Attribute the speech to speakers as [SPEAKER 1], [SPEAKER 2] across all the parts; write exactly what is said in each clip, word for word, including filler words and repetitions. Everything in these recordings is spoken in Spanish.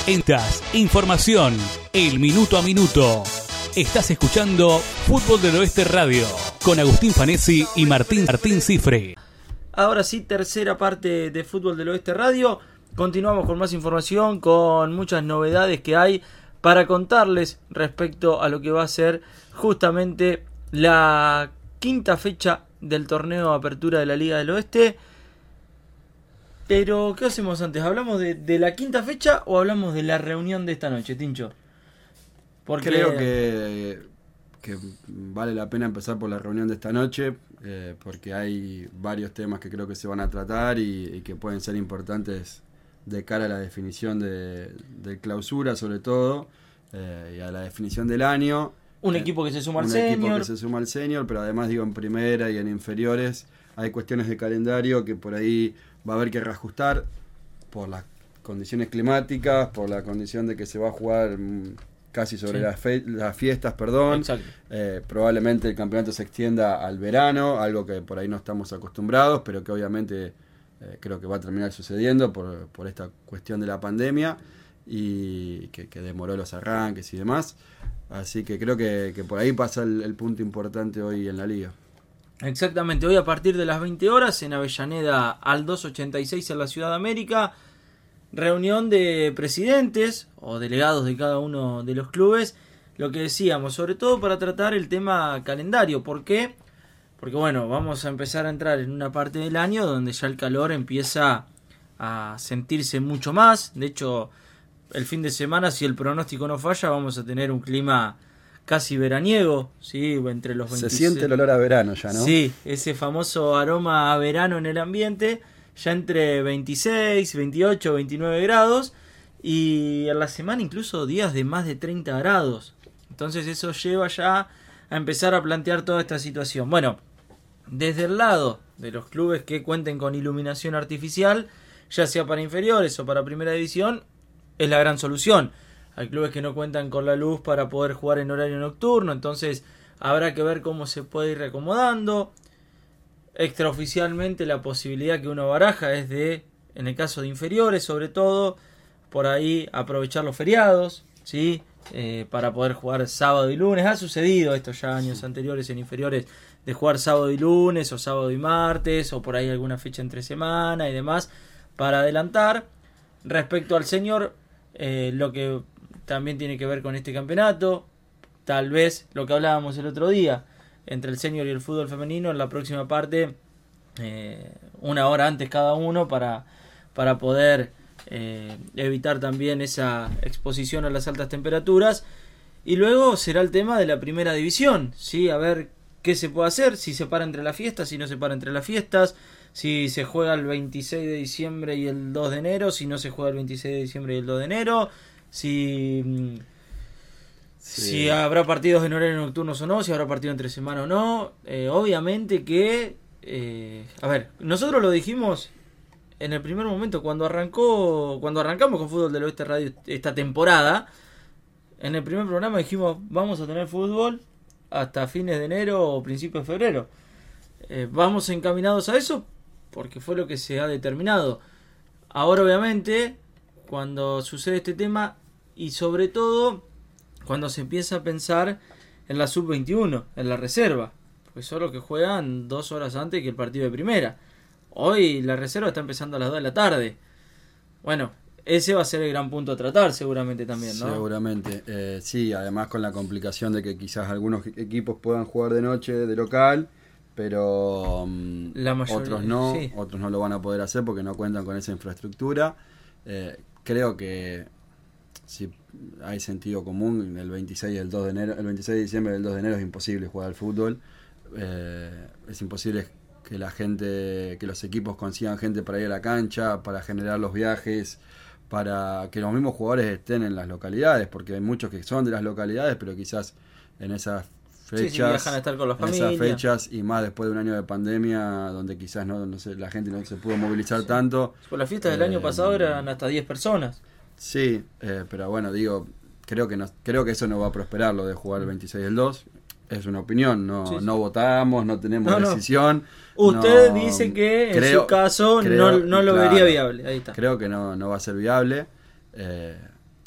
[SPEAKER 1] Entas, información, el minuto a minuto. Estás escuchando Fútbol del Oeste Radio con Agustín Fanesi y Martín Martín Cifre.
[SPEAKER 2] Ahora sí, tercera parte de Fútbol del Oeste Radio. Continuamos con más información, con muchas novedades que hay para contarles respecto a lo que va a ser justamente la quinta fecha del torneo Apertura de la Liga del Oeste. Pero, ¿qué hacemos antes? ¿Hablamos de, de la quinta fecha o hablamos de la reunión de esta noche, Tincho?
[SPEAKER 3] Porque creo que, que vale la pena empezar por la reunión de esta noche, eh, porque hay varios temas que creo que se van a tratar y, y que pueden ser importantes de cara a la definición de, de clausura, sobre todo, eh, y a la definición del año.
[SPEAKER 2] Un
[SPEAKER 3] eh,
[SPEAKER 2] equipo que se suma al
[SPEAKER 3] un
[SPEAKER 2] senior.
[SPEAKER 3] Un equipo que se suma al senior, pero además, digo, en primera y en inferiores hay cuestiones de calendario que por ahí va a haber que reajustar por las condiciones climáticas, por la condición de que se va a jugar mmm, casi sobre sí. las, fe- las fiestas, perdón. Eh, probablemente el campeonato se extienda al verano, algo que por ahí no estamos acostumbrados, pero que obviamente eh, creo que va a terminar sucediendo por, por esta cuestión de la pandemia y que, que demoró los arranques y demás. Así que creo que, que por ahí pasa el, el punto importante hoy en la liga.
[SPEAKER 2] Exactamente, hoy a partir de las veinte horas en Avellaneda al doscientos ochenta y seis en la Ciudad de América, reunión de presidentes o delegados de cada uno de los clubes, lo que decíamos, sobre todo para tratar el tema calendario. ¿Por qué? Porque bueno, vamos a empezar a entrar en una parte del año donde ya el calor empieza a sentirse mucho más. De hecho, el fin de semana, si el pronóstico no falla, vamos a tener un clima casi veraniego, ¿sí? Entre los veintiséis.
[SPEAKER 3] Se siente el olor a verano ya, ¿no?
[SPEAKER 2] Sí, ese famoso aroma a verano en el ambiente, ya entre veintiséis, veintiocho, veintinueve grados, y en la semana incluso días de más de treinta grados. Entonces eso lleva ya a empezar a plantear toda esta situación. Bueno, desde el lado de los clubes que cuenten con iluminación artificial, ya sea para inferiores o para primera división, es la gran solución. Hay clubes que no cuentan con la luz para poder jugar en horario nocturno, entonces habrá que ver cómo se puede ir reacomodando. Extraoficialmente la posibilidad que uno baraja es de, en el caso de inferiores sobre todo, por ahí aprovechar los feriados, ¿sí? Eh, para poder jugar sábado y lunes. Ha sucedido esto ya años anteriores en inferiores, de jugar sábado y lunes o sábado y martes, o por ahí alguna fecha entre semana y demás, para adelantar. Respecto al senior, eh, lo que también tiene que ver con este campeonato, tal vez lo que hablábamos el otro día, entre el senior y el fútbol femenino, en la próxima parte, eh, una hora antes cada uno, para, para poder eh, evitar también esa exposición a las altas temperaturas. Y luego será el tema de la primera división, ¿sí? A ver qué se puede hacer, si se para entre las fiestas, si no se para entre las fiestas, si se juega el veintiséis de diciembre y el dos de enero, si no se juega el veintiséis de diciembre y el dos de enero, si... Sí. Si habrá partidos en horario nocturnos o no, si habrá partido entre semana o no. Eh, obviamente que... Eh, a ver, nosotros lo dijimos en el primer momento, cuando arrancó, cuando arrancamos con Fútbol del Oeste Radio esta temporada. En el primer programa dijimos, vamos a tener fútbol hasta fines de enero o principios de febrero. Eh, vamos encaminados a eso porque fue lo que se ha determinado. Ahora obviamente, cuando sucede este tema y sobre todo cuando se empieza a pensar en la sub veintiuno, en la reserva, porque son los que juegan dos horas antes que el partido de primera. Hoy la reserva está empezando a las dos de la tarde. Bueno, ese va a ser el gran punto a tratar seguramente también, ¿no?
[SPEAKER 3] Seguramente, eh, sí, además con la complicación de que quizás algunos equipos puedan jugar de noche, de local, pero um, la mayoría, otros no, sí. otros no lo van a poder hacer porque no cuentan con esa infraestructura. Eh, creo que si hay sentido común, el veintiséis y el dos de enero, el veintiséis de diciembre y el dos de enero es imposible jugar al fútbol. Eh, es imposible que la gente, que los equipos consigan gente para ir a la cancha, para generar los viajes, para que los mismos jugadores estén en las localidades, porque hay muchos que son de las localidades, pero quizás en esas fechas,
[SPEAKER 2] sí, sí, viajan a estar con las
[SPEAKER 3] en
[SPEAKER 2] familias.
[SPEAKER 3] esas fechas y más después de un año de pandemia, donde quizás no, no sé, la gente no se pudo movilizar sí. tanto.
[SPEAKER 2] Por las fiestas del eh, año pasado eran hasta diez personas.
[SPEAKER 3] Sí, eh, pero bueno, digo, creo que no, creo que eso no va a prosperar, lo de jugar el veintiséis y el dos. Es una opinión, no, sí, sí. no votamos, no tenemos no, decisión.
[SPEAKER 2] No. Usted
[SPEAKER 3] no,
[SPEAKER 2] dice que en
[SPEAKER 3] creo,
[SPEAKER 2] su caso
[SPEAKER 3] creo,
[SPEAKER 2] no, no lo
[SPEAKER 3] claro,
[SPEAKER 2] vería viable. Ahí está.
[SPEAKER 3] Creo que no, no va a ser viable. Eh,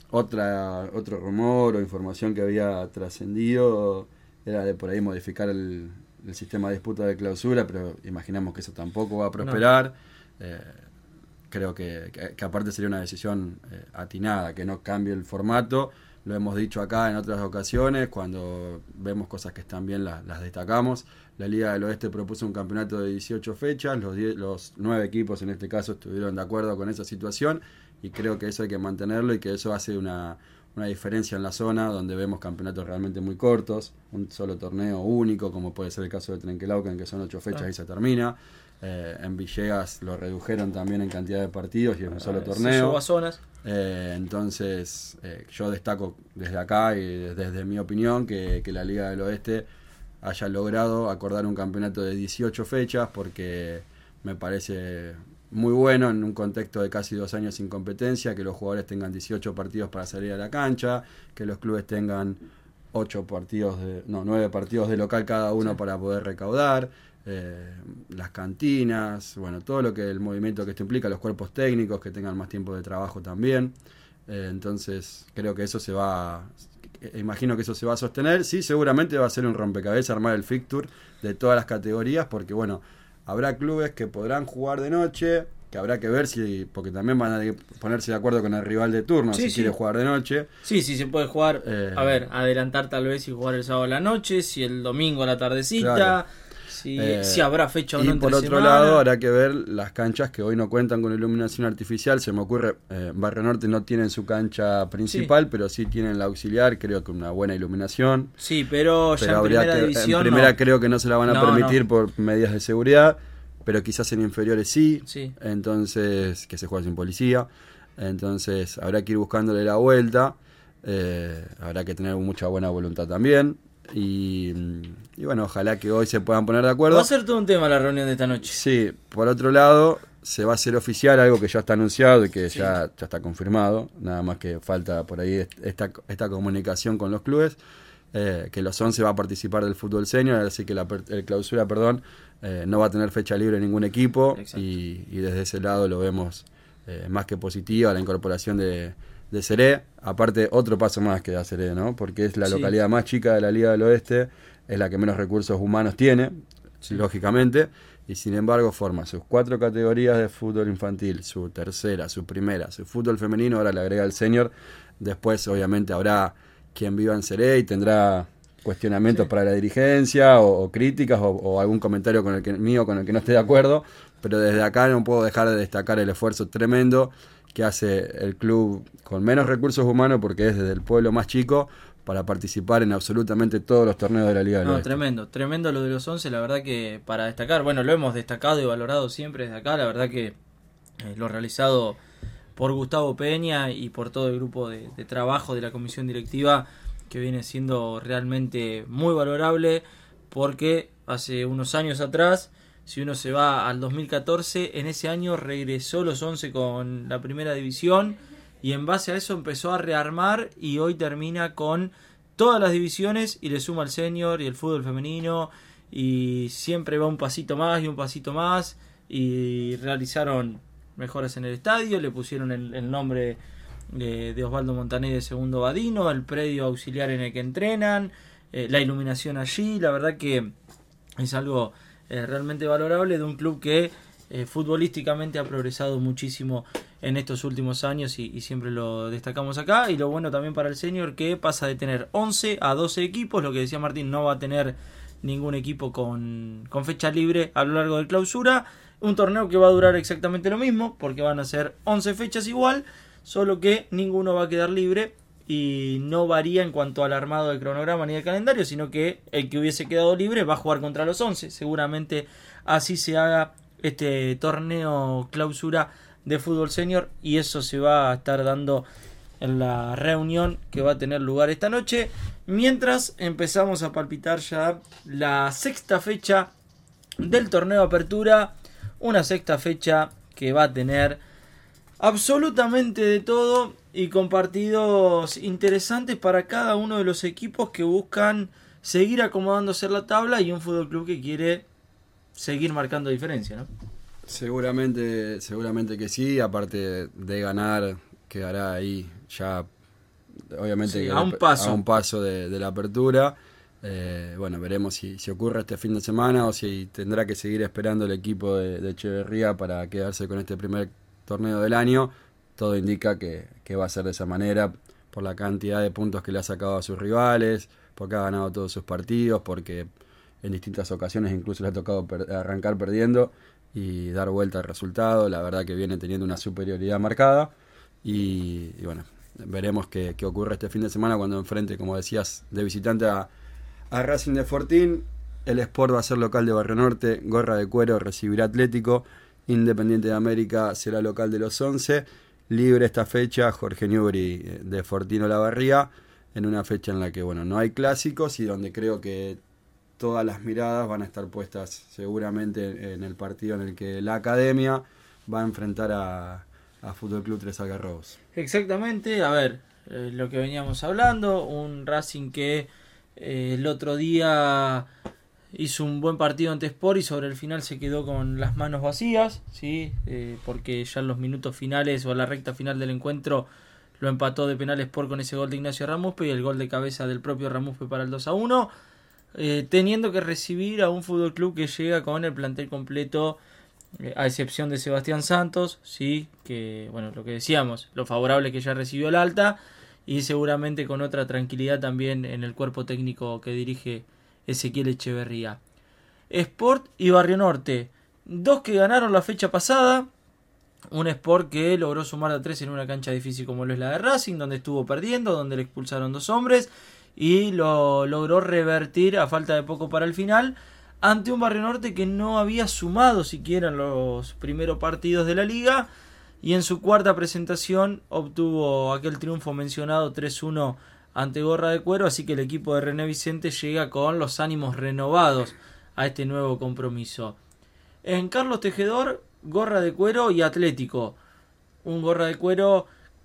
[SPEAKER 3] otra otro rumor o información que había trascendido era de por ahí modificar el, el sistema de disputa de clausura, pero imaginamos que eso tampoco va a prosperar. No. Eh, creo que, que, que aparte sería una decisión eh, atinada, que no cambie el formato. Lo hemos dicho acá en otras ocasiones, cuando vemos cosas que están bien las, las destacamos. La Liga del Oeste propuso un campeonato de dieciocho fechas, los, diez, los nueve equipos en este caso estuvieron de acuerdo con esa situación y creo que eso hay que mantenerlo y que eso hace una, una diferencia en la zona donde vemos campeonatos realmente muy cortos, un solo torneo único, como puede ser el caso de Trenquelauquen, que son ocho fechas ah. y se termina. Eh, en Villegas lo redujeron también en cantidad de partidos y en un solo ah, torneo.
[SPEAKER 2] A zonas.
[SPEAKER 3] Eh, entonces eh, yo destaco desde acá y desde mi opinión que, que la Liga del Oeste haya logrado acordar un campeonato de dieciocho fechas, porque me parece muy bueno en un contexto de casi dos años sin competencia, que los jugadores tengan dieciocho partidos para salir a la cancha, que los clubes tengan ocho partidos de, no, nueve partidos de local cada uno sí. para poder recaudar. Eh, las cantinas, bueno, todo lo que el movimiento que esto implica, los cuerpos técnicos que tengan más tiempo de trabajo también. Eh, entonces creo que eso se va, eh, imagino que eso se va a sostener. Sí, seguramente va a ser un rompecabezas armar el fixture de todas las categorías, porque bueno, habrá clubes que podrán jugar de noche, que habrá que ver si, porque también van a ponerse de acuerdo con el rival de turno, sí, si sí. quiere jugar de noche.
[SPEAKER 2] Sí, sí, se puede jugar, eh, a ver, adelantar tal vez y jugar el sábado a la noche, si el domingo a la tardecita. Claro. Si, eh, si habrá fecha o no.
[SPEAKER 3] Y por otro semana. lado, habrá que ver las canchas que hoy no cuentan con iluminación artificial. Se me ocurre, eh, Barrio Norte no tienen su cancha principal, sí. pero sí tienen la auxiliar, creo que una buena iluminación.
[SPEAKER 2] Sí, pero, pero ya en primera
[SPEAKER 3] que,
[SPEAKER 2] división.
[SPEAKER 3] En primera
[SPEAKER 2] no.
[SPEAKER 3] creo que no se la van a no, permitir no. por medidas de seguridad, pero quizás en inferiores sí.
[SPEAKER 2] sí.
[SPEAKER 3] Entonces, que se juega sin policía. Entonces, habrá que ir buscándole la vuelta. Eh, habrá que tener mucha buena voluntad también. Y, y bueno, ojalá que hoy se puedan poner de acuerdo.
[SPEAKER 2] Va a ser todo un tema la reunión de esta noche.
[SPEAKER 3] Sí, por otro lado, se va a hacer oficial algo que ya está anunciado y que sí. ya, ya está confirmado. Nada más que falta por ahí esta, esta comunicación con los clubes. Eh, que los once va a participar del fútbol senior, así que la el clausura, perdón, eh, no va a tener fecha libre en ningún equipo. Y, y desde ese lado lo vemos eh, más que positiva la incorporación de de Seré, aparte otro paso más que da Seré, ¿no? Porque es la sí. localidad más chica de la Liga del Oeste, es la que menos recursos humanos tiene, sí. lógicamente, y sin embargo forma sus cuatro categorías de fútbol infantil, su tercera, su primera, su fútbol femenino, ahora le agrega el senior. Después obviamente habrá quien viva en Seré y tendrá cuestionamientos sí. para la dirigencia o, o críticas o, o algún comentario con el que mío con el que no esté de acuerdo, pero desde acá no puedo dejar de destacar el esfuerzo tremendo que hace el club con menos recursos humanos, porque es desde el pueblo más chico, para participar en absolutamente todos los torneos de la Liga del
[SPEAKER 2] No,
[SPEAKER 3] Oeste.
[SPEAKER 2] tremendo, tremendo lo de los once, la verdad que para destacar, bueno, lo hemos destacado y valorado siempre desde acá, la verdad que eh, lo realizado por Gustavo Peña y por todo el grupo de, de trabajo de la comisión directiva, que viene siendo realmente muy valorable, porque hace unos años atrás, si uno se va al dos mil catorce, en ese año regresó los once con la primera división y en base a eso empezó a rearmar y hoy termina con todas las divisiones y le suma el senior y el fútbol femenino y siempre va un pasito más y un pasito más y realizaron mejoras en el estadio, le pusieron el, el nombre de, de Osvaldo Montané de Segundo Badino, el predio auxiliar en el que entrenan, eh, la iluminación allí, la verdad que es algo Eh, realmente valorable de un club que eh, futbolísticamente ha progresado muchísimo en estos últimos años y, y siempre lo destacamos acá. Y lo bueno también para el senior, que pasa de tener once a doce equipos, lo que decía Martín, no va a tener ningún equipo con, con fecha libre a lo largo de clausura, un torneo que va a durar exactamente lo mismo porque van a ser once fechas igual, solo que ninguno va a quedar libre y no varía en cuanto al armado del cronograma ni del calendario, sino que el que hubiese quedado libre va a jugar contra los once. Seguramente así se haga este torneo clausura de fútbol senior y eso se va a estar dando en la reunión que va a tener lugar esta noche, mientras empezamos a palpitar ya la sexta fecha del torneo Apertura, una sexta fecha que va a tener absolutamente de todo y con partidos interesantes para cada uno de los equipos que buscan seguir acomodándose en la tabla y un fútbol club que quiere seguir marcando diferencia, ¿no?
[SPEAKER 3] Seguramente, seguramente que sí, aparte de ganar quedará ahí ya obviamente
[SPEAKER 2] sí,
[SPEAKER 3] que
[SPEAKER 2] a un paso,
[SPEAKER 3] a un paso de, de la apertura. Eh, bueno, veremos si, si ocurre este fin de semana o si tendrá que seguir esperando el equipo de, de Echeverría para quedarse con este primer torneo del año. Todo indica que, que va a ser de esa manera, por la cantidad de puntos que le ha sacado a sus rivales, porque ha ganado todos sus partidos, porque en distintas ocasiones incluso le ha tocado per- arrancar perdiendo y dar vuelta al resultado. La verdad que viene teniendo una superioridad marcada y, y bueno, veremos qué, qué ocurre este fin de semana cuando enfrente, como decías, de visitante a, a Racing de Fortín. El Sport va a ser local de Barrio Norte, Gorra de Cuero recibirá Atlético, Independiente de América será local de los once. Libre esta fecha Jorge Newbery de Fortín Olavarría, en una fecha en la que bueno, no hay clásicos y donde creo que todas las miradas van a estar puestas seguramente en el partido en el que la Academia va a enfrentar a, a Fútbol Club Tres Algarrobos.
[SPEAKER 2] Exactamente, a ver, eh, lo que veníamos hablando, un Racing que eh, el otro día hizo un buen partido ante Sport y sobre el final se quedó con las manos vacías, ¿sí? Eh, porque ya en los minutos finales o a la recta final del encuentro lo empató de penal Sport con ese gol de Ignacio Ramuspe y el gol de cabeza del propio Ramuspe para el dos a uno, eh, teniendo que recibir a un Fútbol Club que llega con el plantel completo, eh, a excepción de Sebastián Santos, ¿sí? Que, bueno, lo que decíamos, lo favorable que ya recibió el alta y seguramente con otra tranquilidad también en el cuerpo técnico que dirige Ezequiel Echeverría. Sport y Barrio Norte, dos que ganaron la fecha pasada. Un Sport que logró sumar a tres en una cancha difícil como lo es la de Racing, donde estuvo perdiendo, donde le expulsaron dos hombres y lo logró revertir a falta de poco para el final ante un Barrio Norte que no había sumado siquiera en los primeros partidos de la liga y en su cuarta presentación obtuvo aquel triunfo mencionado tres uno ante Gorra de Cuero, así que el equipo de René Vicente llega con los ánimos renovados a este nuevo compromiso. En Carlos Tejedor, Gorra de Cuero y Atlético. Un Gorra de Cuero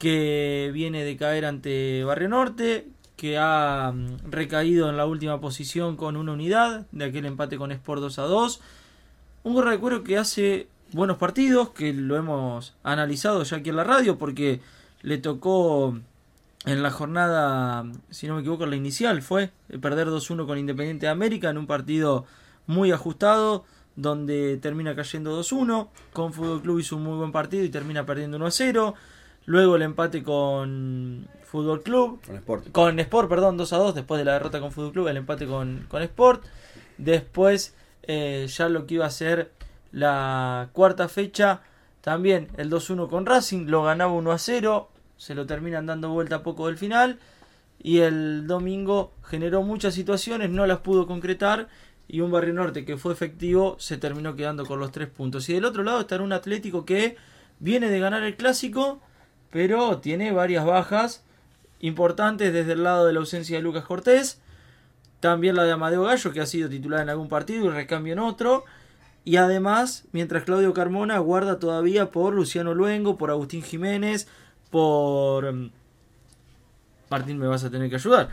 [SPEAKER 2] que viene de caer ante Barrio Norte, que ha recaído en la última posición con una unidad de aquel empate con Sport dos a dos. Un Gorra de Cuero que hace buenos partidos, que lo hemos analizado ya aquí en la radio, porque le tocó en la jornada, si no me equivoco, en la inicial fue perder dos uno con Independiente de América en un partido muy ajustado, donde termina cayendo dos uno. Con Fútbol Club hizo un muy buen partido y termina perdiendo uno a cero. Luego el empate con Fútbol Club,
[SPEAKER 3] con Sport,
[SPEAKER 2] con Sport perdón, dos a dos después de la derrota con Fútbol Club, el empate con, con Sport. Después eh, ya lo que iba a ser la cuarta fecha, también el dos uno con Racing, lo ganaba uno a cero, se lo terminan dando vuelta a poco del final y el domingo generó muchas situaciones, no las pudo concretar y un Barrio Norte que fue efectivo se terminó quedando con los tres puntos. Y del otro lado está un Atlético que viene de ganar el clásico, pero tiene varias bajas importantes desde el lado de la ausencia de Lucas Cortés, también la de Amadeo Gallo, que ha sido titular en algún partido y recambio en otro, y además, mientras Claudio Carmona guarda todavía por Luciano Luengo, por Agustín Jiménez, por... Martín, me vas a tener que ayudar.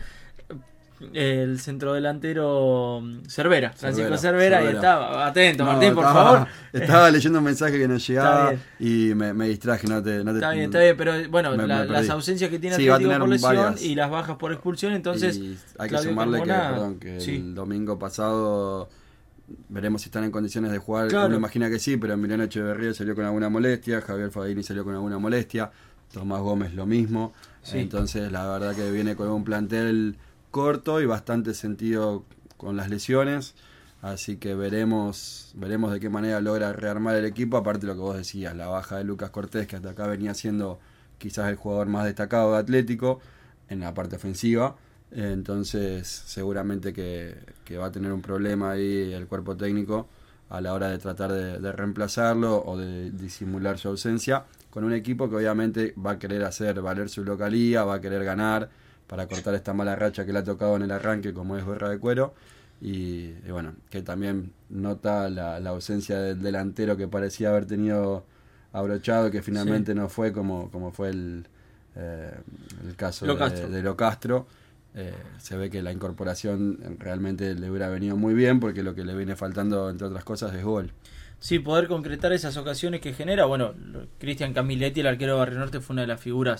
[SPEAKER 2] El centrodelantero Cervera, Francisco Cervera, Cervera, y estaba atento, no, Martín, por
[SPEAKER 3] estaba,
[SPEAKER 2] favor.
[SPEAKER 3] Estaba leyendo un mensaje que nos llegaba y me, me distraje, no te, no te,
[SPEAKER 2] Está bien, está bien, pero bueno,
[SPEAKER 3] me,
[SPEAKER 2] la,
[SPEAKER 3] me
[SPEAKER 2] las ausencias que tiene
[SPEAKER 3] sí,
[SPEAKER 2] Atlético por lesión
[SPEAKER 3] varias.
[SPEAKER 2] Y las bajas por expulsión, entonces
[SPEAKER 3] y hay que
[SPEAKER 2] Claudio
[SPEAKER 3] sumarle
[SPEAKER 2] Carmona,
[SPEAKER 3] que, perdón, que
[SPEAKER 2] sí.
[SPEAKER 3] el domingo pasado veremos si están en condiciones de jugar.
[SPEAKER 2] Claro.
[SPEAKER 3] Uno imagina que sí, pero Emiliano Echeverría salió con alguna molestia, Javier Fabini salió con alguna molestia, Tomás Gómez lo mismo, sí. Entonces la verdad que viene con un plantel corto y bastante sentido con las lesiones, así que veremos veremos de qué manera logra rearmar el equipo, aparte de lo que vos decías, la baja de Lucas Cortés, que hasta acá venía siendo quizás el jugador más destacado de Atlético en la parte ofensiva, entonces seguramente que, que va a tener un problema ahí el cuerpo técnico a la hora de tratar de, de reemplazarlo o de disimular su ausencia, con un equipo que obviamente va a querer hacer valer su localía, va a querer ganar para cortar esta mala racha que le ha tocado en el arranque, como es Gorra de Cuero, y, y bueno, que también nota la, la ausencia del delantero que parecía haber tenido abrochado, que finalmente sí. no fue como, como fue el, eh, el caso Lo de, de Lo Castro. Eh, se ve que la incorporación realmente le hubiera venido muy bien, porque lo que le viene faltando, entre otras cosas, es gol.
[SPEAKER 2] Sí, poder concretar esas ocasiones que genera. Bueno, Cristian Camiletti, el arquero de Barrio Norte, fue una de las figuras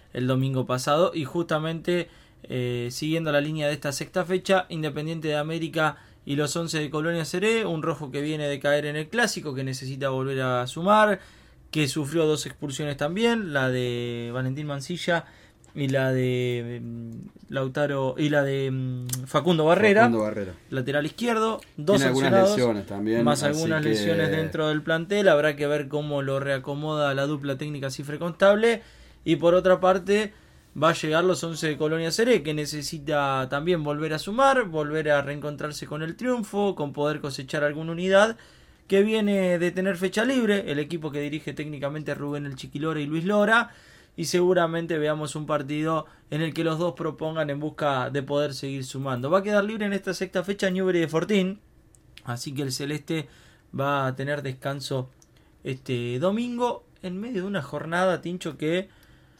[SPEAKER 2] el domingo pasado. Y justamente eh, siguiendo la línea de esta sexta fecha, Independiente de América y los once de Colonia Seré, un rojo que viene de caer en el clásico, que necesita volver a sumar, que sufrió dos expulsiones también, la de Valentín Mancilla y la de um, Lautaro y la de um, Facundo Barrera,
[SPEAKER 3] Facundo Barrera,
[SPEAKER 2] lateral izquierdo, dos
[SPEAKER 3] Tiene
[SPEAKER 2] sancionados,
[SPEAKER 3] algunas lesiones también,
[SPEAKER 2] más algunas
[SPEAKER 3] que...
[SPEAKER 2] lesiones dentro del plantel. Habrá que ver cómo lo reacomoda la dupla técnica Cifre Constable. Y por otra parte va a llegar los once de Colonia Seré, que necesita también volver a sumar, volver a reencontrarse con el triunfo, con poder cosechar alguna unidad, que viene de tener fecha libre, el equipo que dirige técnicamente Rubén el Chiquilora y Luis Lora, y seguramente veamos un partido en el que los dos propongan en busca de poder seguir sumando. Va a quedar libre en esta sexta fecha Newbery de Fortín, así que el Celeste va a tener descanso este domingo en medio de una jornada, Tincho, que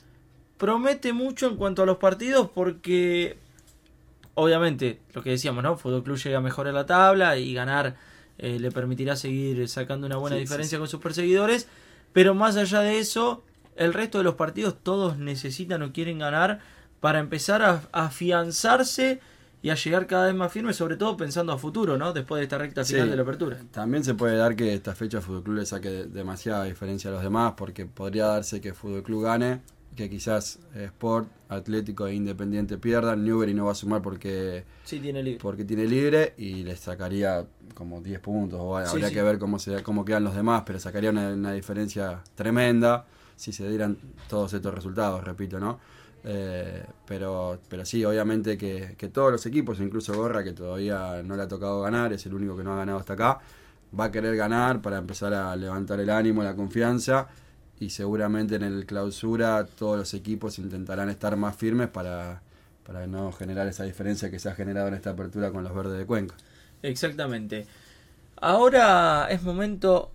[SPEAKER 2] promete mucho en cuanto a los partidos, porque obviamente lo que decíamos, ¿no? Fútbol Club llega mejor a la tabla y ganar eh, le permitirá seguir sacando una buena sí, diferencia sí, sí. con sus perseguidores, pero más allá de eso, el resto de los partidos todos necesitan o quieren ganar para empezar a, a afianzarse y a llegar cada vez más firme, sobre todo pensando a futuro, ¿no? Después de esta recta final sí, de la apertura.
[SPEAKER 3] También se puede dar que esta fecha Fútbol Club le saque demasiada diferencia a los demás, porque podría darse que Fútbol Club gane, que quizás Sport, Atlético e Independiente pierdan. Newbery no va a sumar porque
[SPEAKER 2] sí, tiene libre.
[SPEAKER 3] porque tiene libre y le sacaría como diez puntos. O sí, habría sí. que ver cómo se cómo quedan los demás, pero sacaría una, una diferencia tremenda si se dieran todos estos resultados, repito, ¿no? Eh, pero pero sí, obviamente que, que todos los equipos, incluso Gorra, que todavía no le ha tocado ganar, es el único que no ha ganado hasta acá, va a querer ganar para empezar a levantar el ánimo, la confianza. Y seguramente en el clausura todos los equipos intentarán estar más firmes para, para no generar esa diferencia que se ha generado en esta apertura con los verdes de Cuenca.
[SPEAKER 2] Exactamente. Ahora es momento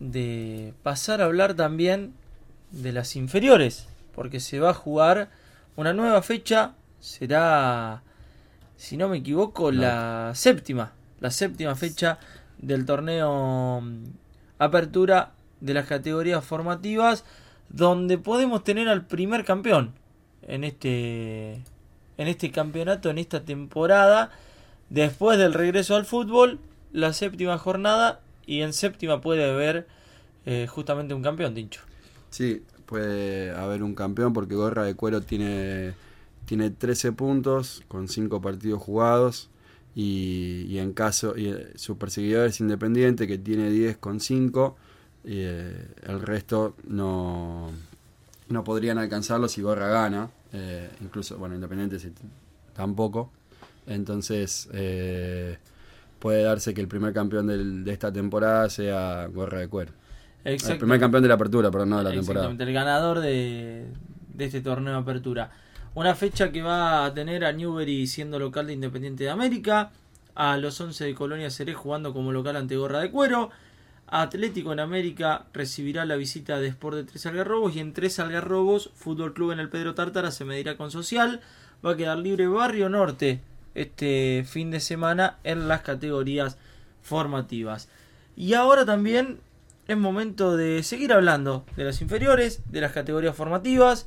[SPEAKER 2] de pasar a hablar también de las inferiores, porque se va a jugar una nueva fecha, será, si no me equivoco, no. la séptima, la séptima fecha del torneo Apertura de las categorías formativas, donde podemos tener al primer campeón en este en este campeonato, en esta temporada, después del regreso al fútbol, la séptima jornada, y en séptima puede haber eh, justamente un campeón, Tincho.
[SPEAKER 3] Sí, puede haber un campeón porque Gorra de Cuero tiene, tiene trece puntos con cinco partidos jugados, y, y en caso y su perseguidor es Independiente, que tiene diez con cinco. Y eh, el resto no, no podrían alcanzarlo si Gorra gana, eh, incluso, bueno, Independiente si, tampoco. Entonces eh, puede darse que el primer campeón del, de esta temporada sea Gorra de Cuero. El primer campeón de la apertura, pero no de la temporada.
[SPEAKER 2] Exactamente, el ganador de, de este torneo de apertura. Una fecha que va a tener a Newbery siendo local de Independiente de América, a los once de Colonia Seré jugando como local ante Gorra de Cuero. Atlético en América recibirá la visita de Sport de Tres Algarrobos, y en Tres Algarrobos, Fútbol Club en el Pedro Tártara se medirá con Social. Va a quedar libre Barrio Norte este fin de semana en las categorías formativas. Y ahora también es momento de seguir hablando de las inferiores, de las categorías formativas,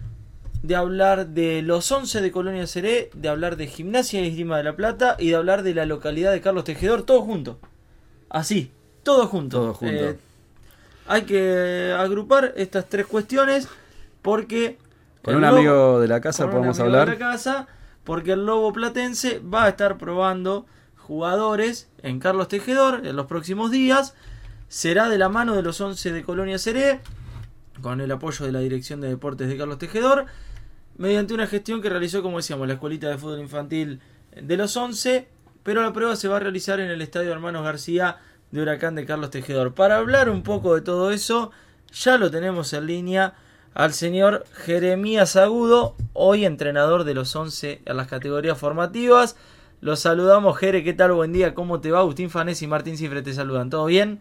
[SPEAKER 2] de hablar de los once de Colonia Seré, de hablar de Gimnasia y Esgrima de la Plata y de hablar de la localidad de Carlos Tejedor, todo junto. Así. Todo junto.
[SPEAKER 3] Todo junto.
[SPEAKER 2] Eh, hay que agrupar estas tres cuestiones porque...
[SPEAKER 3] Con un lobo, amigo de la casa podemos hablar.
[SPEAKER 2] De la casa, porque el Lobo Platense va a estar probando jugadores en Carlos Tejedor en los próximos días. Será de la mano de los once de Colonia Seré, con el apoyo de la Dirección de Deportes de Carlos Tejedor, mediante una gestión que realizó, como decíamos, la Escuelita de Fútbol Infantil de los once, pero la prueba se va a realizar en el Estadio Hermanos García de Huracán de Carlos Tejedor. Para hablar un poco de todo eso, ya lo tenemos en línea al señor Jeremías Agudo, hoy entrenador de los once en las categorías formativas. Los saludamos, Jere, ¿qué tal? Buen día, ¿cómo te va? Agustín Fanés y Martín Cifre te saludan, ¿todo bien?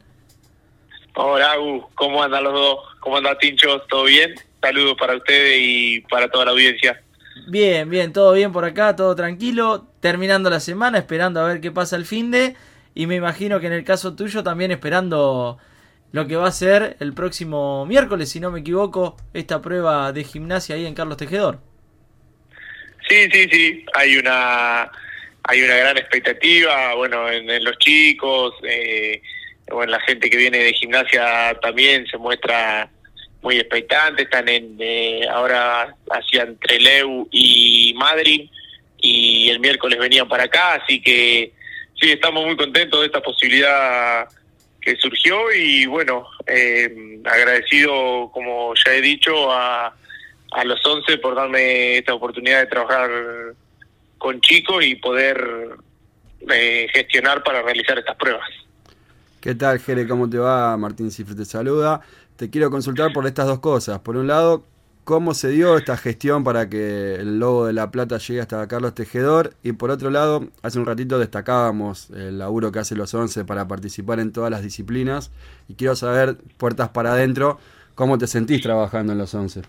[SPEAKER 4] Hola, Agus, ¿cómo andan los dos? ¿Cómo anda Tincho? ¿Todo bien? Saludos para ustedes y para toda la audiencia.
[SPEAKER 2] Bien, bien, todo bien por acá, todo tranquilo, terminando la semana, esperando a ver qué pasa el finde. Y me imagino que en el caso tuyo también esperando lo que va a ser el próximo miércoles, si no me equivoco, esta prueba de gimnasia ahí en Carlos Tejedor.
[SPEAKER 4] Sí, sí, sí, hay una hay una gran expectativa, bueno, en, en los chicos, eh, bueno, la gente que viene de gimnasia también se muestra muy expectante, están en eh, ahora hacían Trelew y Madrid, y el miércoles venían para acá, así que sí, estamos muy contentos de esta posibilidad que surgió y bueno, eh, agradecido, como ya he dicho, a, a los once por darme esta oportunidad de trabajar con chicos y poder eh, gestionar para realizar estas pruebas.
[SPEAKER 3] ¿Qué tal, Jere? ¿Cómo te va? Martín Cifre te saluda. Te quiero consultar por estas dos cosas. Por un lado, ¿cómo se dio esta gestión para que el Lobo de la Plata llegue hasta Carlos Tejedor? Y por otro lado, hace un ratito destacábamos el laburo que hacen los once para participar en todas las disciplinas. Y quiero saber, puertas para adentro, ¿cómo te sentís trabajando en los once?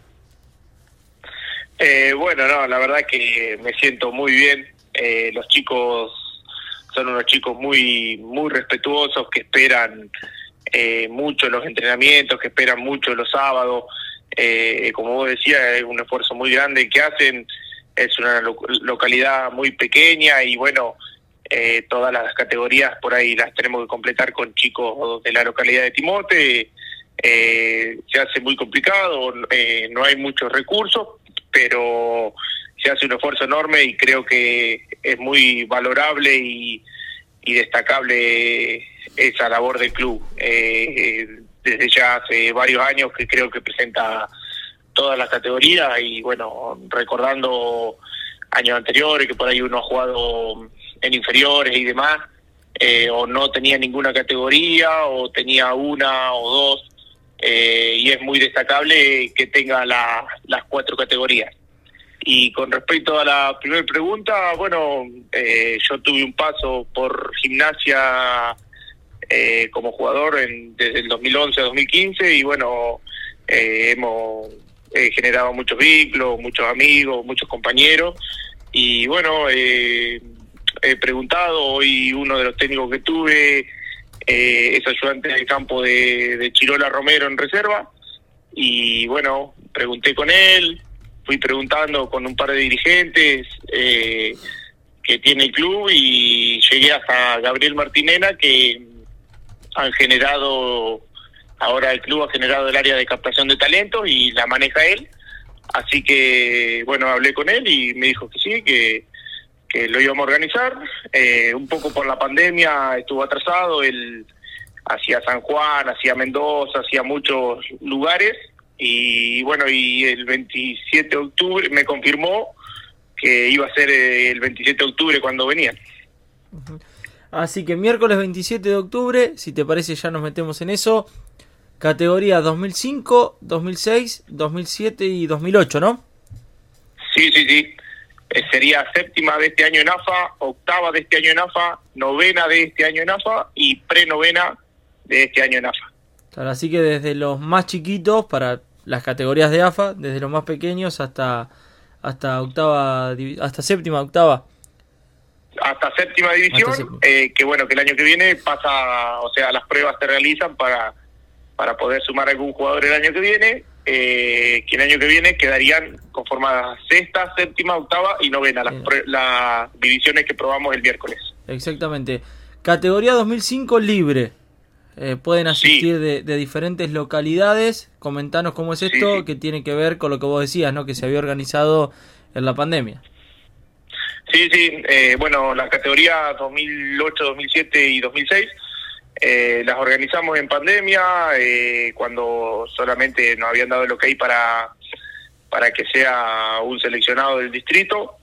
[SPEAKER 4] Eh, bueno, no, la verdad que me siento muy bien. Eh, los chicos son unos chicos muy, muy respetuosos, que esperan eh, mucho los entrenamientos, que esperan mucho los sábados. Eh, como vos decías, es un esfuerzo muy grande que hacen, es una lo- localidad muy pequeña y bueno, eh, todas las categorías por ahí las tenemos que completar con chicos de la localidad de Timote. Eh, se hace muy complicado, eh, no hay muchos recursos, pero se hace un esfuerzo enorme y creo que es muy valorable y, y destacable esa labor del club. Eh, desde ya hace varios años que creo que presenta todas las categorías y bueno, recordando años anteriores que por ahí uno ha jugado en inferiores y demás, eh, o no tenía ninguna categoría o tenía una o dos, eh, y es muy destacable que tenga la, las cuatro categorías. Y con respecto a la primera pregunta, bueno, eh, yo tuve un paso por gimnasia eh, como jugador en, desde el dos mil once a dos mil quince y bueno, eh, hemos eh, generado muchos vínculos, muchos amigos, muchos compañeros y bueno, eh, he preguntado, hoy uno de los técnicos que tuve eh, es ayudante del campo de, de Chirola Romero en reserva y bueno, pregunté con él, fui preguntando con un par de dirigentes eh, que tiene el club y llegué hasta Gabriel Martinena, que han generado, ahora el club ha generado el área de captación de talentos y la maneja él, así que bueno, hablé con él y me dijo que sí, que, que lo íbamos a organizar, eh, un poco por la pandemia estuvo atrasado, él hacía San Juan, hacía Mendoza, hacía muchos lugares, y bueno, y el veintisiete de octubre me confirmó que iba a ser el veintisiete de octubre cuando venía.
[SPEAKER 2] Así que miércoles veintisiete de octubre, si te parece ya nos metemos en eso. Categoría dos mil cinco, dos mil seis, dos mil siete y dos mil ocho, ¿no?
[SPEAKER 4] Sí, sí, sí. Eh, sería séptima de este año en A F A, octava de este año en A F A, novena de este año en A F A y prenovena de este año en A F A.
[SPEAKER 2] Claro, así que desde los más chiquitos para las categorías de A F A, desde los más pequeños hasta hasta octava, hasta séptima, octava.
[SPEAKER 4] Hasta séptima división, hasta séptima. Eh, que bueno, que el año que viene pasa, o sea, las pruebas se realizan para, para poder sumar algún jugador el año que viene, eh, que el año que viene quedarían conformadas sexta, séptima, octava y novena, las, pre, las divisiones que probamos el miércoles.
[SPEAKER 2] Exactamente. Categoría dos mil cinco libre. Eh, pueden asistir sí. de, de diferentes localidades. Comentanos cómo es esto, sí. que tiene que ver con lo que vos decías, ¿no? Que se había organizado en la pandemia.
[SPEAKER 4] Sí, sí. Eh, bueno, las categorías dos mil ocho, dos mil siete y dos mil seis eh, las organizamos en pandemia, eh, cuando solamente nos habían dado el ok para, para que sea un seleccionado del distrito.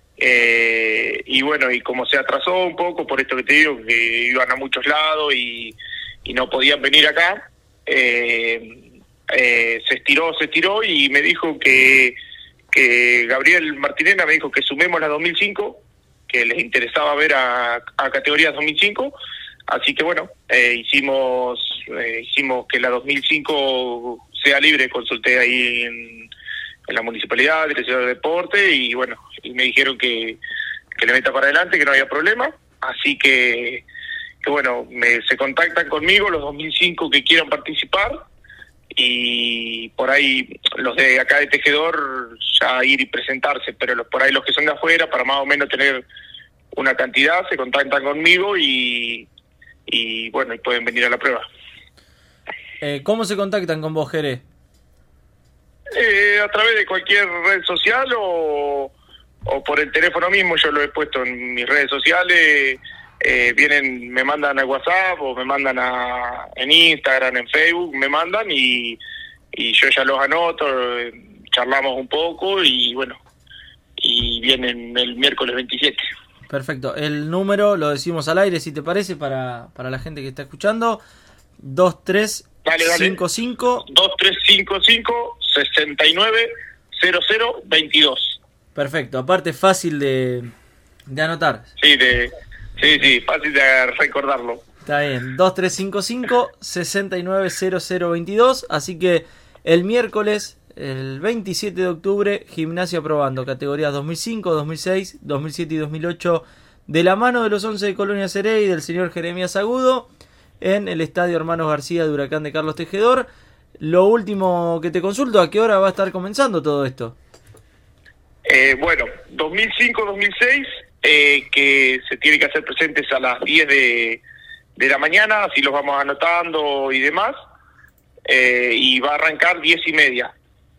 [SPEAKER 4] Eh, y bueno, y como se atrasó un poco, por esto que te digo, que iban a muchos lados y y no podían venir acá, eh, eh, se estiró, se estiró y me dijo que, que Gabriel Martinena me dijo que sumemos la dos mil cinco, que les interesaba ver a, a categorías dos mil cinco, así que bueno, eh, hicimos eh, hicimos que la dos mil cinco sea libre, consulté ahí en, en la municipalidad, dirección de deporte y bueno, y me dijeron que, que le meta para adelante, que no había problema, así que que bueno, me, se contactan conmigo los dos mil cinco que quieran participar, y por ahí los de acá de Tejedor ya ir y presentarse, pero los, por ahí los que son de afuera, para más o menos tener una cantidad, se contactan conmigo y, y bueno, y pueden venir a la prueba.
[SPEAKER 2] Eh, ¿Cómo se contactan con vos, Jerez?
[SPEAKER 4] Eh, a través de cualquier red social o, o por el teléfono mismo. Yo lo he puesto en mis redes sociales. Eh, vienen, me mandan a WhatsApp o me mandan a en Instagram, en Facebook, me mandan y, y yo ya los anoto, charlamos un poco y bueno, y vienen el miércoles veintisiete.
[SPEAKER 2] Perfecto, el número lo decimos al aire si te parece para, para la gente que está escuchando. Dos tres cinco cinco
[SPEAKER 4] dos tres cinco cinco seis nueve cero cero veintidós.
[SPEAKER 2] Perfecto, aparte fácil de, de anotar.
[SPEAKER 4] Sí, de Sí, sí, fácil de recordarlo.
[SPEAKER 2] Está bien, dos tres cinco cinco seis nueve cero cero veintidós. Así que el miércoles, el veintisiete de octubre, Gimnasia probando categorías dos mil cinco, dos mil seis, dos mil siete y dos mil ocho, de la mano de los once de Colonia Seré y del señor Jeremías Agudo, en el Estadio Hermanos García de Huracán de Carlos Tejedor. Lo último que te consulto, ¿a qué hora va a estar comenzando todo esto?
[SPEAKER 4] Eh, bueno, dos mil cinco, dos mil seis... Eh, que se tiene que hacer presentes a las diez de, de la mañana, así los vamos anotando y demás, eh, y va a arrancar diez y media.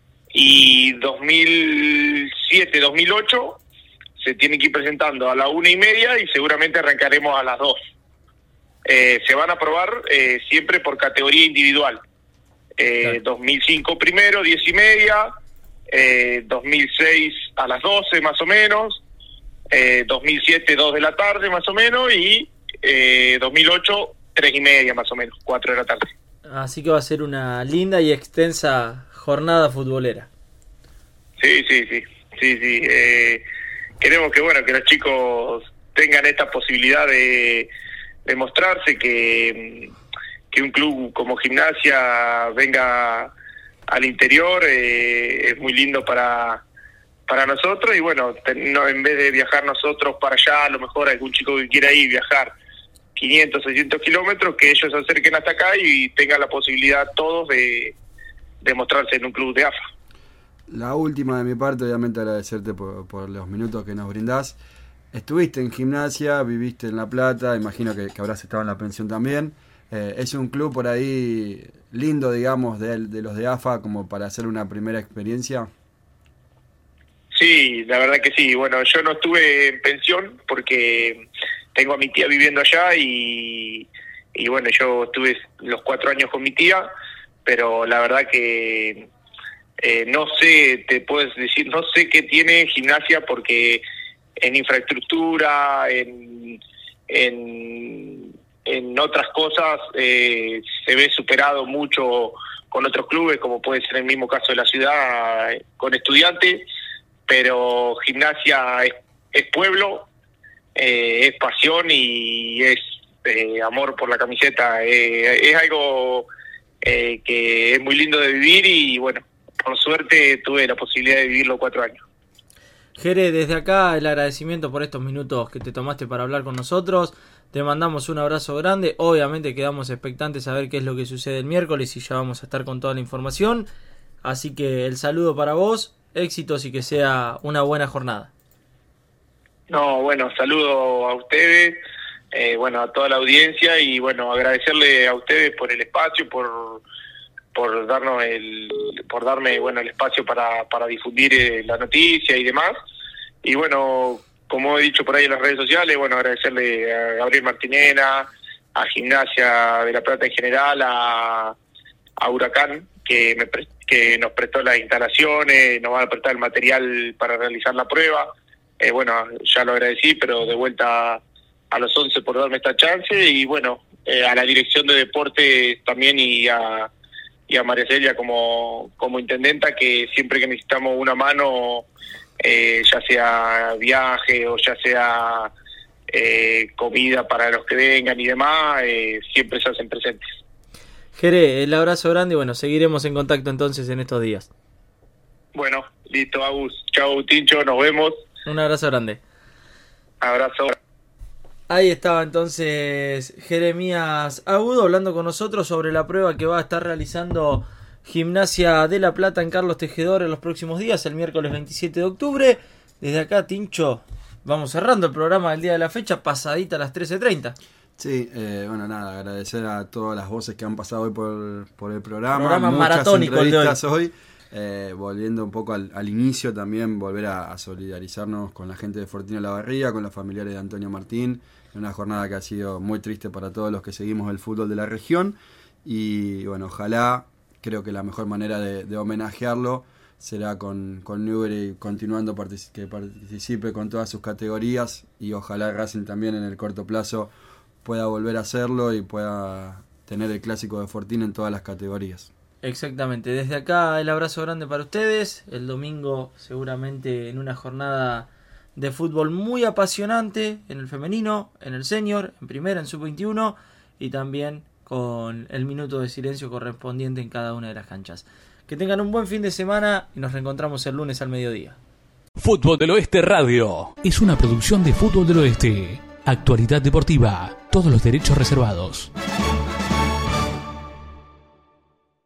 [SPEAKER 4] Y dos mil siete, dos mil ocho se tiene que ir presentando a la una y media y seguramente arrancaremos a las dos. Eh, se van a probar eh, siempre por categoría individual. Eh, claro. dos mil cinco primero, diez y media, eh, dos mil seis a las doce más o menos, Eh, dos mil siete, dos de la tarde más o menos, y eh, dos mil ocho, tres y media más o menos, cuatro de la tarde.
[SPEAKER 2] Así que va a ser una linda y extensa jornada futbolera.
[SPEAKER 4] Sí, sí, sí, sí, sí. Eh, queremos que, bueno, que los chicos tengan esta posibilidad de, de mostrarse, que, que un club como Gimnasia venga al interior, eh, es muy lindo para... para nosotros, y bueno, no, en vez de viajar nosotros para allá, a lo mejor algún chico que quiera ir viajar quinientos, seiscientos kilómetros, que ellos se acerquen hasta acá y tengan la posibilidad todos de, de mostrarse en un club de A F A.
[SPEAKER 3] La última de mi parte, obviamente agradecerte por, por los minutos que nos brindás. Estuviste en Gimnasia, viviste en La Plata, imagino que, que habrás estado en la pensión también. Eh, es un club por ahí lindo, digamos, de, de los de A F A, como para hacer una primera experiencia.
[SPEAKER 4] Sí, la verdad que sí. Bueno, yo no estuve en pensión porque tengo a mi tía viviendo allá y, y bueno, yo estuve los cuatro años con mi tía, pero la verdad que eh, no sé, te puedes decir, no sé qué tiene Gimnasia, porque en infraestructura, en, en, en otras cosas eh, se ve superado mucho con otros clubes, como puede ser el mismo caso de la ciudad con Estudiantes. Pero Gimnasia es, es pueblo, eh, es pasión y es eh, amor por la camiseta. Eh, es algo eh, que es muy lindo de vivir y bueno, por suerte tuve la posibilidad de vivirlo cuatro años.
[SPEAKER 2] Jere, desde acá el agradecimiento por estos minutos que te tomaste para hablar con nosotros. Te mandamos un abrazo grande. Obviamente quedamos expectantes a ver qué es lo que sucede el miércoles y ya vamos a estar con toda la información. Así que el saludo para vos. Éxitos y que sea una buena jornada.
[SPEAKER 4] No, bueno, saludo a ustedes, eh, bueno, a toda la audiencia y bueno, agradecerle a ustedes por el espacio, por por darnos el, por darme bueno el espacio para para difundir eh, la noticia y demás. Y bueno, como he dicho por ahí en las redes sociales, bueno, agradecerle a Gabriel Martinena, a Gimnasia de La Plata en general, a, a Huracán, que me prestó que nos prestó las instalaciones, nos van a prestar el material para realizar la prueba. Eh, bueno, ya lo agradecí, pero de vuelta a los once por darme esta chance, y bueno, eh, a la dirección de deporte también y a, y a María Celia como, como intendenta, que siempre que necesitamos una mano, eh, ya sea viaje o ya sea eh, comida para los que vengan y demás, eh, siempre se hacen presentes.
[SPEAKER 2] Jere, el abrazo grande y bueno, seguiremos en contacto entonces en estos días.
[SPEAKER 4] Bueno, listo, Agus. Chau, Tincho, nos vemos.
[SPEAKER 2] Un abrazo grande.
[SPEAKER 4] Abrazo.
[SPEAKER 2] Ahí estaba entonces Jeremías Agudo hablando con nosotros sobre la prueba que va a estar realizando Gimnasia de La Plata en Carlos Tejedor en los próximos días, el miércoles veintisiete de octubre. Desde acá, Tincho, vamos cerrando el programa del día de la fecha, pasadita a las trece treinta.
[SPEAKER 3] Sí, eh, bueno, nada, agradecer a todas las voces que han pasado hoy por, por el programa.
[SPEAKER 2] Programa
[SPEAKER 3] Muchas
[SPEAKER 2] maratónico
[SPEAKER 3] entrevistas hoy. hoy. Eh, volviendo un poco al, al inicio también, volver a, a solidarizarnos con la gente de Fortino Lavarría, con los familiares de Antonio Martín, en una jornada que ha sido muy triste para todos los que seguimos el fútbol de la región. Y bueno, ojalá, creo que la mejor manera de, de homenajearlo será con, con Newbery continuando partic- que participe con todas sus categorías, y ojalá Racing también en el corto plazo pueda volver a hacerlo y pueda tener el clásico de Fortino en todas las categorías.
[SPEAKER 2] Exactamente, desde acá el abrazo grande para ustedes, el domingo seguramente en una jornada de fútbol muy apasionante en el femenino, en el senior, en primera, en sub veintiuno y también con el minuto de silencio correspondiente en cada una de las canchas. Que tengan un buen fin de semana y nos reencontramos el lunes al mediodía.
[SPEAKER 1] Fútbol del Oeste Radio es una producción de Fútbol del Oeste. Actualidad deportiva, todos los derechos reservados.